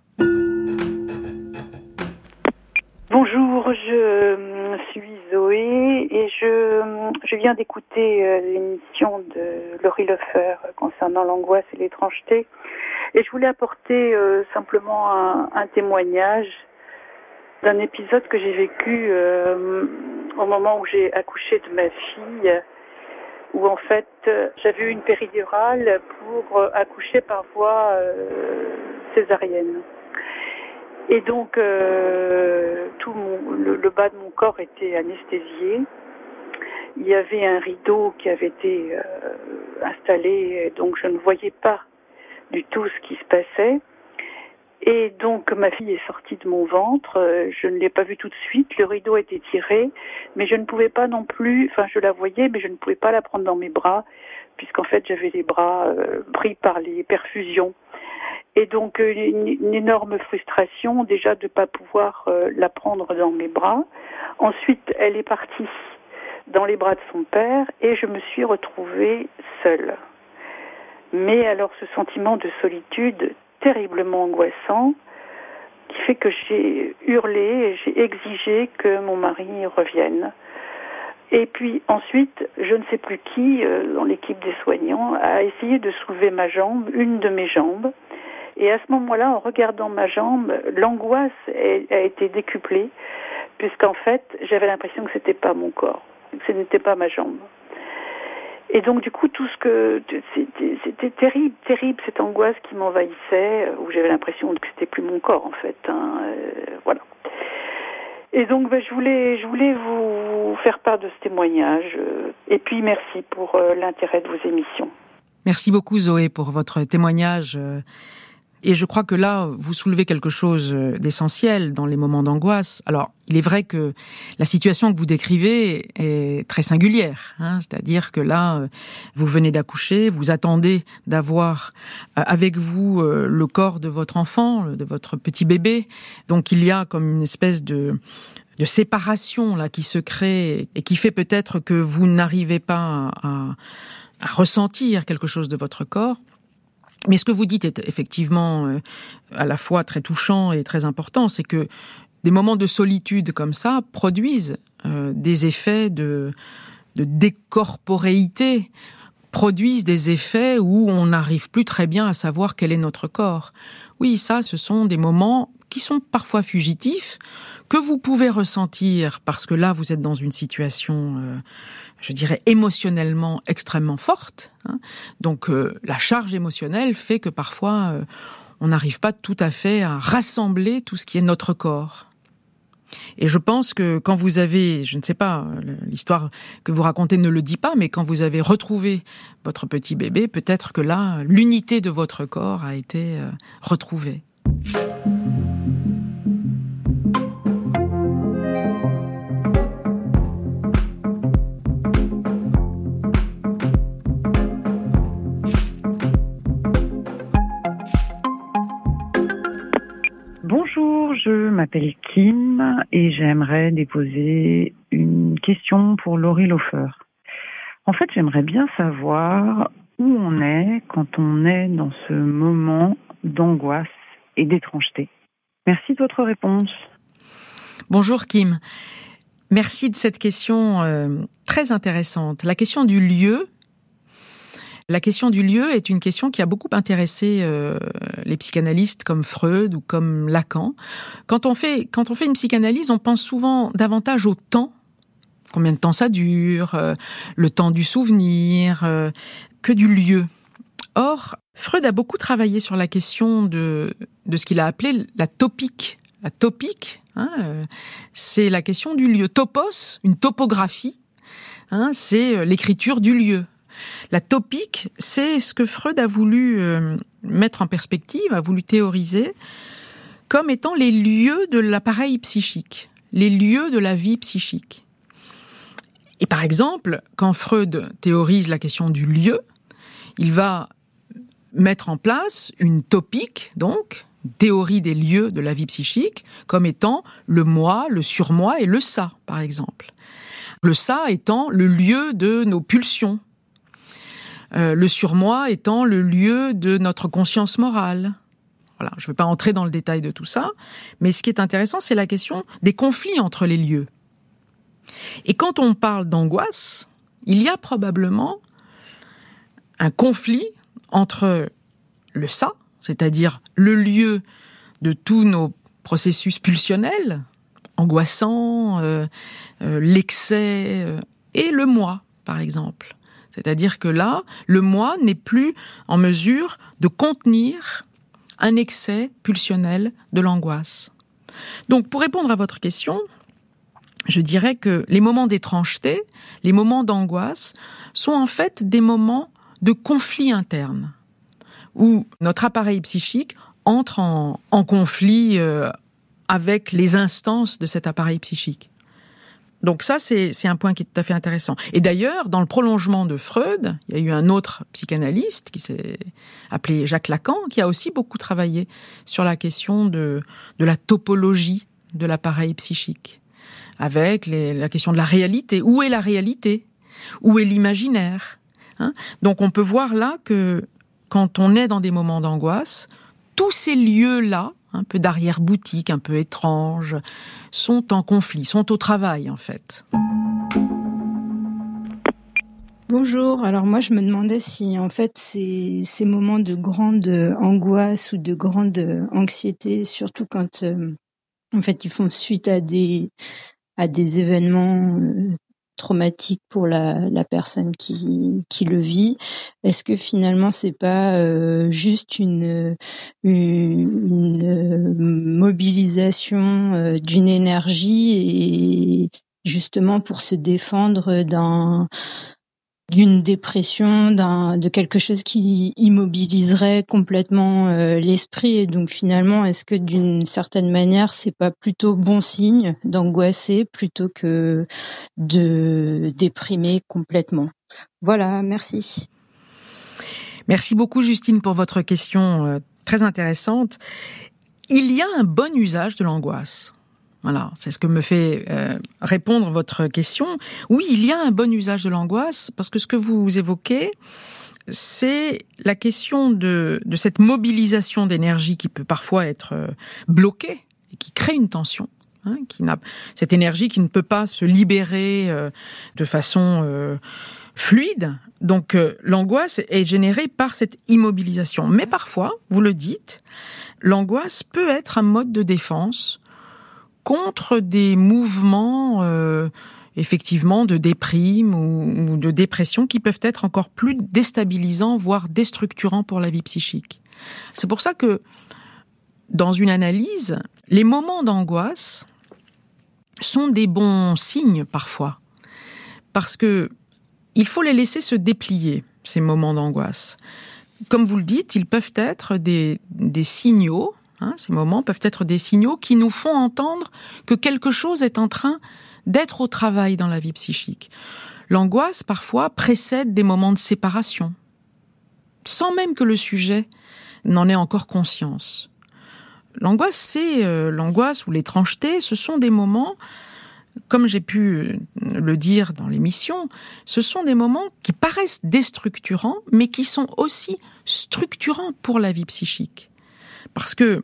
Bonjour, je suis Zoé et je viens d'écouter l'émission de Laurie Lefer concernant l'angoisse et l'étrangeté. Et je voulais apporter simplement un témoignage d'un épisode que j'ai vécu au moment où j'ai accouché de ma fille, où en fait j'avais eu une péridurale pour accoucher par voie césarienne. Et donc, le bas de mon corps était anesthésié. Il y avait un rideau qui avait été installé, donc je ne voyais pas du tout ce qui se passait. Et donc ma fille est sortie de mon ventre, je ne l'ai pas vue tout de suite, le rideau était tiré, mais je ne pouvais pas non plus, enfin je la voyais, mais je ne pouvais pas la prendre dans mes bras, puisqu'en fait j'avais les bras pris par les perfusions. Et donc une énorme frustration déjà de ne pas pouvoir la prendre dans mes bras. Ensuite elle est partie dans les bras de son père et je me suis retrouvée seule. Mais alors ce sentiment de solitude terriblement angoissant qui fait que j'ai hurlé et j'ai exigé que mon mari revienne. Et puis ensuite, je ne sais plus qui, dans l'équipe des soignants, a essayé de soulever ma jambe, une de mes jambes. Et à ce moment-là, en regardant ma jambe, l'angoisse a été décuplée, puisqu'en fait, j'avais l'impression que c'était pas mon corps, que ce n'était pas ma jambe. Et donc du coup, c'était terrible cette angoisse qui m'envahissait, où j'avais l'impression que c'était plus mon corps en fait. Voilà. Et donc je voulais vous faire part de ce témoignage. Et puis merci pour l'intérêt de vos émissions. Merci beaucoup Zoé pour votre témoignage. Et je crois que là, vous soulevez quelque chose d'essentiel dans les moments d'angoisse. Alors, il est vrai que la situation que vous décrivez est très singulière, hein, c'est-à-dire que là, vous venez d'accoucher, vous attendez d'avoir avec vous le corps de votre enfant, de votre petit bébé. Donc, il y a comme une espèce de séparation là qui se crée et qui fait peut-être que vous n'arrivez pas à ressentir quelque chose de votre corps. Mais ce que vous dites est effectivement à la fois très touchant et très important, c'est que des moments de solitude comme ça produisent des effets de décorporéité, produisent des effets où on n'arrive plus très bien à savoir quel est notre corps. Oui, ça, ce sont des moments qui sont parfois fugitifs, que vous pouvez ressentir parce que là, vous êtes dans une situation je dirais émotionnellement extrêmement forte. Hein. Donc la charge émotionnelle fait que parfois on n'arrive pas tout à fait à rassembler tout ce qui est notre corps. Et je pense que quand vous avez, je ne sais pas, l'histoire que vous racontez ne le dit pas, mais quand vous avez retrouvé votre petit bébé, peut-être que là, l'unité de votre corps a été retrouvée. Bonjour, je m'appelle Kim et j'aimerais déposer une question pour Laurie Lofer. En fait, j'aimerais bien savoir où on est quand on est dans ce moment d'angoisse et d'étrangeté. Merci de votre réponse. Bonjour Kim. Merci de cette question très intéressante. La question du lieu. La question du lieu est une question qui a beaucoup intéressé les psychanalystes comme Freud ou comme Lacan. Quand on fait une psychanalyse, on pense souvent davantage au temps, combien de temps ça dure, le temps du souvenir, que du lieu. Or, Freud a beaucoup travaillé sur la question de ce qu'il a appelé la topique. La topique, c'est la question du lieu. Topos, une topographie, c'est l'écriture du lieu. La topique, c'est ce que Freud a voulu mettre en perspective, a voulu théoriser comme étant les lieux de l'appareil psychique, les lieux de la vie psychique. Et par exemple, quand Freud théorise la question du lieu, il va mettre en place une topique, donc, théorie des lieux de la vie psychique, comme étant le moi, le surmoi et le ça, par exemple. Le ça étant le lieu de nos pulsions, le surmoi étant le lieu de notre conscience morale. Voilà, je ne vais pas entrer dans le détail de tout ça, mais ce qui est intéressant, c'est la question des conflits entre les lieux. Et quand on parle d'angoisse, il y a probablement un conflit entre le ça, c'est-à-dire le lieu de tous nos processus pulsionnels, angoissants, l'excès, et le moi, par exemple. C'est-à-dire que là, le moi n'est plus en mesure de contenir un excès pulsionnel de l'angoisse. Donc, pour répondre à votre question, je dirais que les moments d'étrangeté, les moments d'angoisse, sont en fait des moments de conflit interne, où notre appareil psychique entre en conflit avec les instances de cet appareil psychique. Donc ça, c'est un point qui est tout à fait intéressant. Et d'ailleurs, dans le prolongement de Freud, il y a eu un autre psychanalyste qui s'est appelé Jacques Lacan, qui a aussi beaucoup travaillé sur la question de la topologie de l'appareil psychique, avec la question de la réalité. Où est la réalité ? Où est l'imaginaire ? Donc on peut voir là que quand on est dans des moments d'angoisse, tous ces lieux-là, un peu d'arrière-boutique, un peu étranges, sont en conflit, sont au travail en fait. Bonjour, alors moi je me demandais si en fait ces moments de grande angoisse ou de grande anxiété, surtout quand en fait ils font suite à des événements traumatique pour la personne qui le vit. Est-ce que finalement c'est pas juste une mobilisation d'une énergie et justement pour se défendre d'une dépression, de quelque chose qui immobiliserait complètement l'esprit, et donc finalement est-ce que d'une certaine manière c'est pas plutôt bon signe d'angoisser plutôt que de déprimer complètement? Voilà, merci. Merci beaucoup Justine pour votre question très intéressante. Il y a un bon usage de l'angoisse. Voilà, c'est ce que me fait répondre votre question. Oui, il y a un bon usage de l'angoisse, parce que ce que vous évoquez, c'est la question de cette mobilisation d'énergie qui peut parfois être bloquée et qui crée une tension. Cette énergie qui ne peut pas se libérer de façon fluide. Donc l'angoisse est générée par cette immobilisation. Mais parfois, vous le dites, l'angoisse peut être un mode de défense contre des mouvements effectivement de déprime ou de dépression qui peuvent être encore plus déstabilisants, voire déstructurants pour la vie psychique. C'est pour ça que dans une analyse, les moments d'angoisse sont des bons signes parfois, parce que il faut les laisser se déplier, ces moments d'angoisse. Comme vous le dites, ils peuvent être des signaux. Ces moments peuvent être des signaux qui nous font entendre que quelque chose est en train d'être au travail dans la vie psychique. L'angoisse, parfois, précède des moments de séparation, sans même que le sujet n'en ait encore conscience. L'angoisse, l'angoisse ou l'étrangeté, ce sont des moments, comme j'ai pu le dire dans l'émission, ce sont des moments qui paraissent déstructurants, mais qui sont aussi structurants pour la vie psychique. Parce que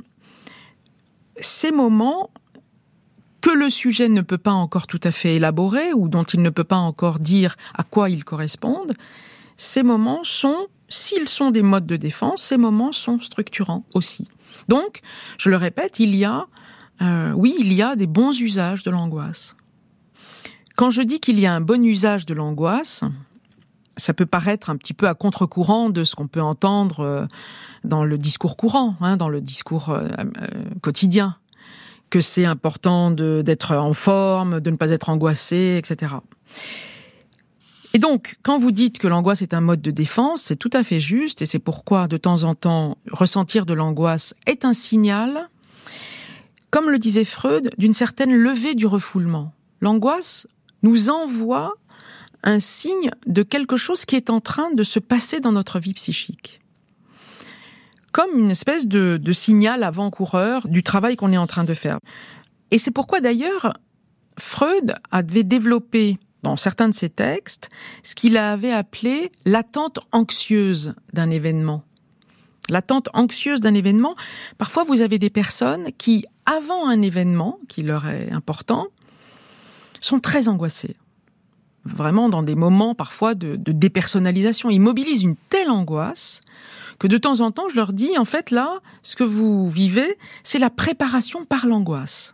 ces moments que le sujet ne peut pas encore tout à fait élaborer ou dont il ne peut pas encore dire à quoi ils correspondent, ces moments sont, s'ils sont des modes de défense, ces moments sont structurants aussi. Donc, je le répète, il y a des bons usages de l'angoisse. Quand je dis qu'il y a un bon usage de l'angoisse, ça peut paraître un petit peu à contre-courant de ce qu'on peut entendre dans le discours courant, dans le discours quotidien, que c'est important d'être en forme, de ne pas être angoissé, etc. Et donc, quand vous dites que l'angoisse est un mode de défense, c'est tout à fait juste, et c'est pourquoi, de temps en temps, ressentir de l'angoisse est un signal, comme le disait Freud, d'une certaine levée du refoulement. L'angoisse nous envoie un signe de quelque chose qui est en train de se passer dans notre vie psychique. Comme une espèce de signal avant-coureur du travail qu'on est en train de faire. Et c'est pourquoi d'ailleurs, Freud avait développé dans certains de ses textes ce qu'il avait appelé l'attente anxieuse d'un événement. L'attente anxieuse d'un événement, parfois vous avez des personnes qui, avant un événement qui leur est important, sont très angoissées. Vraiment dans des moments parfois de dépersonnalisation. Ils mobilisent une telle angoisse que de temps en temps, je leur dis, en fait, là, ce que vous vivez, c'est la préparation par l'angoisse.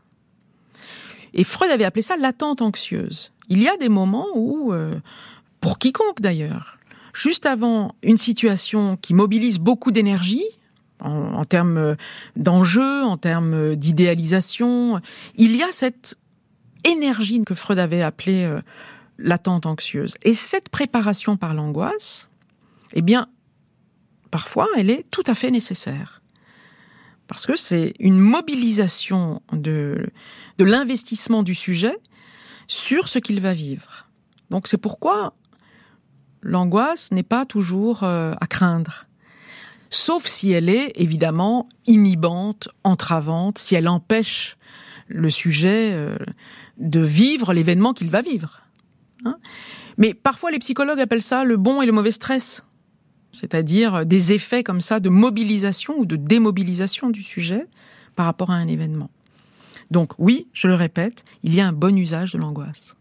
Et Freud avait appelé ça l'attente anxieuse. Il y a des moments où, pour quiconque d'ailleurs, juste avant une situation qui mobilise beaucoup d'énergie, en termes d'enjeux, en termes d'idéalisation. Il y a cette énergie que Freud avait appelée l'attente anxieuse. Et cette préparation par l'angoisse, eh bien, parfois, elle est tout à fait nécessaire. Parce que c'est une mobilisation de l'investissement du sujet sur ce qu'il va vivre. Donc c'est pourquoi l'angoisse n'est pas toujours à craindre. Sauf si elle est évidemment inhibante, entravante, si elle empêche le sujet de vivre l'événement qu'il va vivre. Mais parfois les psychologues appellent ça le bon et le mauvais stress. C'est-à-dire des effets comme ça de mobilisation ou de démobilisation du sujet par rapport à un événement. Donc oui, je le répète, il y a un bon usage de l'angoisse.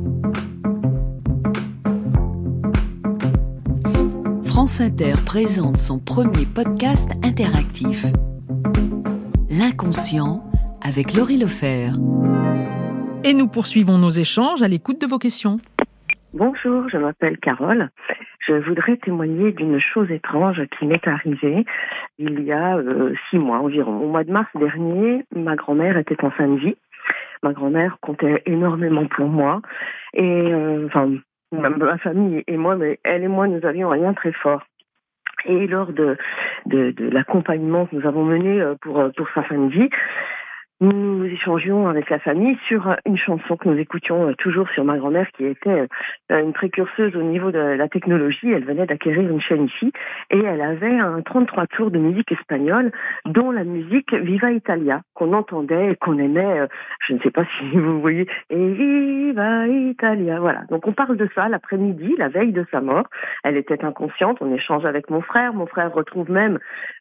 France Inter présente son premier podcast interactif. L'inconscient avec Laurie Lefebvre. Et nous poursuivons nos échanges à l'écoute de vos questions. Bonjour, je m'appelle Carole. Je voudrais témoigner d'une chose étrange qui m'est arrivée il y a 6 mois environ. Au mois de mars dernier, ma grand-mère était en fin de vie. Ma grand-mère comptait énormément pour moi. Et même ma famille et moi, mais elle et moi, nous avions un lien très fort. Et lors de l'accompagnement que nous avons mené pour sa fin de vie, nous échangions avec la famille sur une chanson que nous écoutions toujours sur ma grand-mère qui était une précurseuse au niveau de la technologie. Elle venait d'acquérir une chaîne ici et elle avait un 33 tours de musique espagnole dont la musique Viva Italia qu'on entendait et qu'on aimait. Je ne sais pas si vous voyez. Et Viva Italia, voilà. Donc on parle de ça l'après-midi, la veille de sa mort. Elle était inconsciente, on échange avec mon frère. Mon frère retrouve même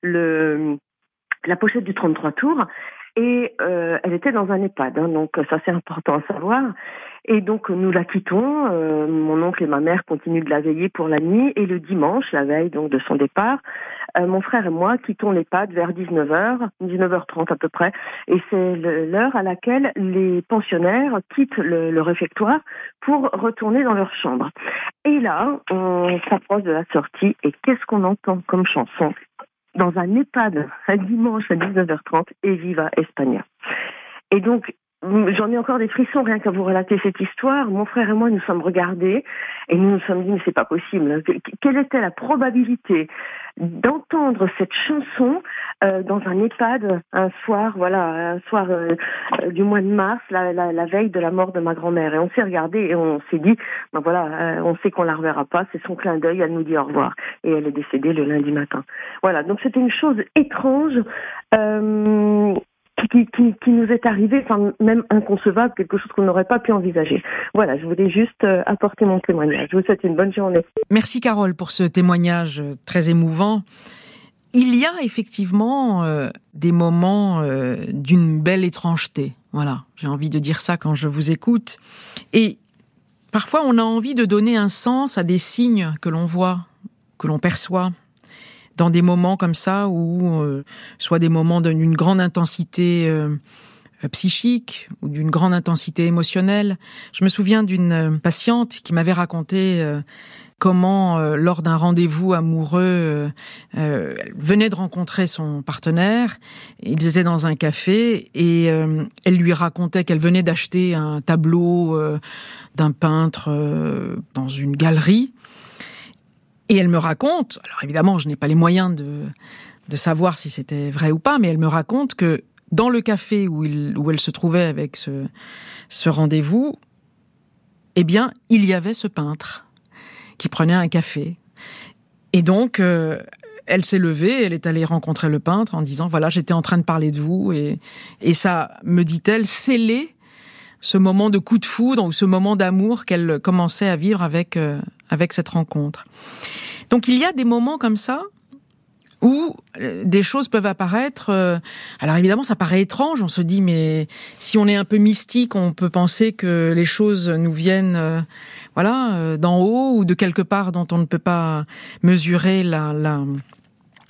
la pochette du 33 tours. Et elle était dans un EHPAD, donc ça c'est important à savoir. Et donc nous la quittons, mon oncle et ma mère continuent de la veiller pour la nuit, et le dimanche, la veille donc de son départ, mon frère et moi quittons l'EHPAD vers 19h30 à peu près, et c'est l'heure à laquelle les pensionnaires quittent le réfectoire pour retourner dans leur chambre. Et là, on s'approche de la sortie, et qu'est-ce qu'on entend comme chanson ? Dans un EHPAD, un dimanche à 19h30, et Viva España. Et donc, j'en ai encore des frissons rien qu'à vous relater cette histoire. Mon frère et moi nous sommes regardés et nous nous sommes dit mais c'est pas possible. Quelle était la probabilité d'entendre cette chanson dans un EHPAD un soir du mois de mars, la veille de la mort de ma grand-mère. Et on s'est regardé et on s'est dit on sait qu'on la reverra pas, c'est son clin d'œil, elle nous dit au revoir. Et elle est décédée le lundi matin. Voilà, donc c'était une chose étrange qui nous est arrivé, même inconcevable, quelque chose qu'on n'aurait pas pu envisager. Voilà, je voulais juste apporter mon témoignage. Je vous souhaite une bonne journée. Merci Carole pour ce témoignage très émouvant. Il y a effectivement des moments d'une belle étrangeté. Voilà, j'ai envie de dire ça quand je vous écoute. Et parfois, on a envie de donner un sens à des signes que l'on voit, que l'on perçoit. Dans des moments comme ça, où soit des moments d'une grande intensité psychique ou d'une grande intensité émotionnelle. Je me souviens d'une patiente qui m'avait raconté comment, lors d'un rendez-vous amoureux, elle venait de rencontrer son partenaire. Ils étaient dans un café et elle lui racontait qu'elle venait d'acheter un tableau d'un peintre dans une galerie. Et elle me raconte, alors évidemment, je n'ai pas les moyens de savoir si c'était vrai ou pas, mais elle me raconte que dans le café où elle se trouvait avec ce rendez-vous, eh bien, il y avait ce peintre qui prenait un café. Et donc, elle s'est levée, elle est allée rencontrer le peintre en disant, voilà, j'étais en train de parler de vous, et ça, me dit-elle, scellait ce moment de coup de foudre ou ce moment d'amour qu'elle commençait à vivre avec cette rencontre. Donc il y a des moments comme ça où des choses peuvent apparaître. Alors évidemment, ça paraît étrange. On se dit, mais si on est un peu mystique, on peut penser que les choses nous viennent, d'en haut ou de quelque part dont on ne peut pas mesurer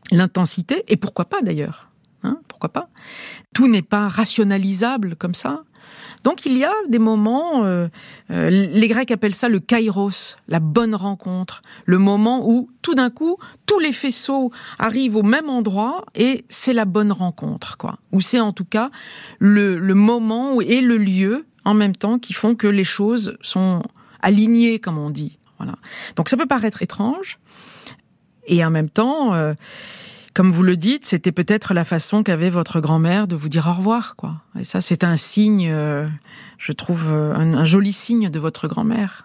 l'intensité. Et pourquoi pas d'ailleurs ? Pourquoi pas ? Tout n'est pas rationalisable comme ça. Donc il y a des moments, les Grecs appellent ça le kairos, la bonne rencontre, le moment où tout d'un coup tous les faisceaux arrivent au même endroit et c'est la bonne rencontre, quoi. Ou c'est en tout cas le moment et le lieu en même temps qui font que les choses sont alignées, comme on dit. Voilà. Donc ça peut paraître étrange et en même temps, comme vous le dites, c'était peut-être la façon qu'avait votre grand-mère de vous dire au revoir, quoi. Et ça, c'est un signe, je trouve, un joli signe de votre grand-mère.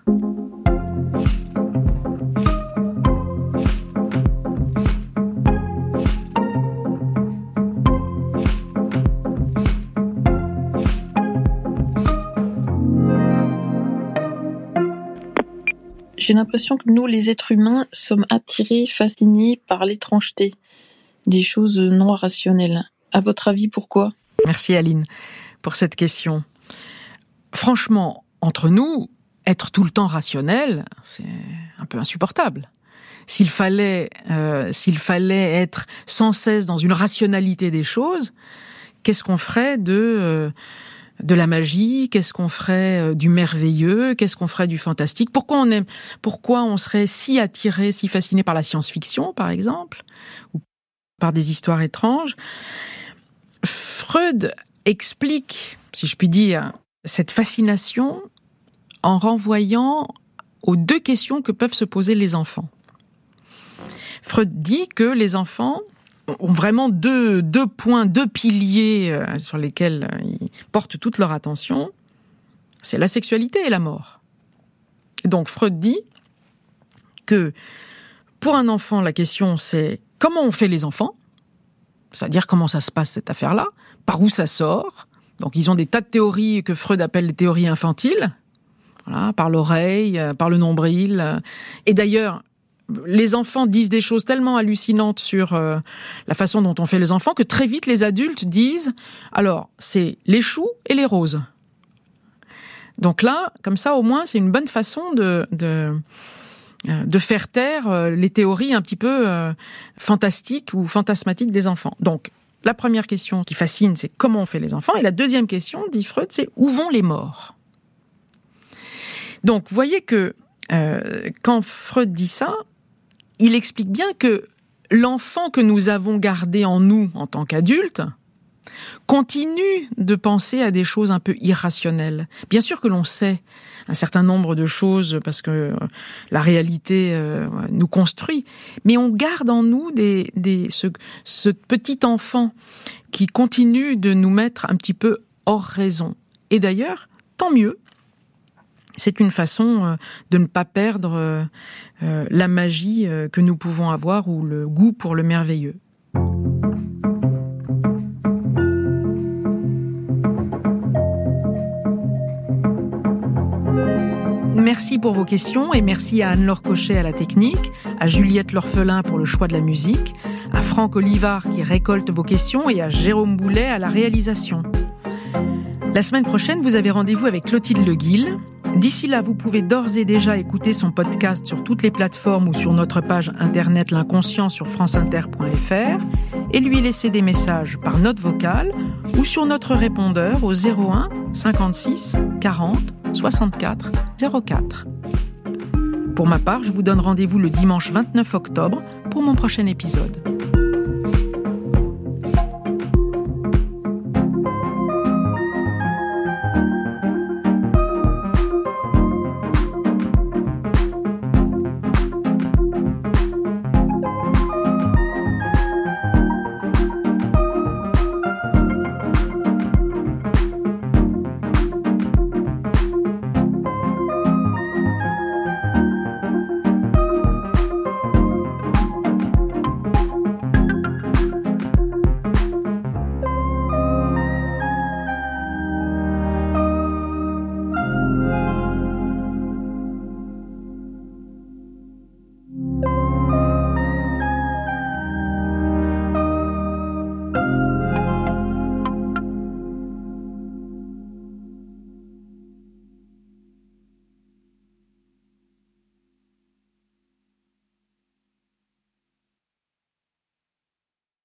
J'ai l'impression que nous, les êtres humains, sommes attirés, fascinés par l'étrangeté, des choses non rationnelles. À votre avis, pourquoi ? Merci Aline pour cette question. Franchement, entre nous, être tout le temps rationnel, c'est un peu insupportable. S'il fallait être sans cesse dans une rationalité des choses, qu'est-ce qu'on ferait de la magie, qu'est-ce qu'on ferait du merveilleux, qu'est-ce qu'on ferait du fantastique? Pourquoi on serait si attiré, si fasciné par la science-fiction, par exemple, ou par des histoires étranges? Freud explique, si je puis dire, cette fascination en renvoyant aux deux questions que peuvent se poser les enfants. Freud dit que les enfants ont vraiment deux points, deux piliers sur lesquels ils portent toute leur attention, c'est la sexualité et la mort. Et donc Freud dit que pour un enfant, la question c'est comment on fait les enfants, c'est-à-dire comment ça se passe cette affaire-là, par où ça sort. Donc ils ont des tas de théories que Freud appelle les théories infantiles, voilà, par l'oreille, par le nombril. Et d'ailleurs, les enfants disent des choses tellement hallucinantes sur la façon dont on fait les enfants que très vite les adultes disent alors c'est les choux et les roses. Donc là, comme ça au moins c'est une bonne façon de faire taire les théories un petit peu fantastiques ou fantasmatiques des enfants. Donc la première question qui fascine, c'est comment on fait les enfants, et la deuxième question, dit Freud, c'est où vont les morts. Donc vous voyez que quand Freud dit ça, il explique bien que l'enfant que nous avons gardé en nous en tant qu'adultes continue de penser à des choses un peu irrationnelles. Bien sûr que l'on sait un certain nombre de choses parce que la réalité nous construit, mais on garde en nous ce petit enfant qui continue de nous mettre un petit peu hors raison. Et d'ailleurs, tant mieux. C'est une façon de ne pas perdre la magie que nous pouvons avoir ou le goût pour le merveilleux. Merci pour vos questions et merci à Anne-Laure Cochet à la technique, à Juliette L'Orphelin pour le choix de la musique, à Franck Olivard qui récolte vos questions et à Jérôme Boulet à la réalisation. La semaine prochaine, vous avez rendez-vous avec Clotilde Leguil. D'ici là, vous pouvez d'ores et déjà écouter son podcast sur toutes les plateformes ou sur notre page internet L'Inconscient sur franceinter.fr et lui laisser des messages par note vocale ou sur notre répondeur au 01 56 40 64 04. Pour ma part, je vous donne rendez-vous le dimanche 29 octobre pour mon prochain épisode.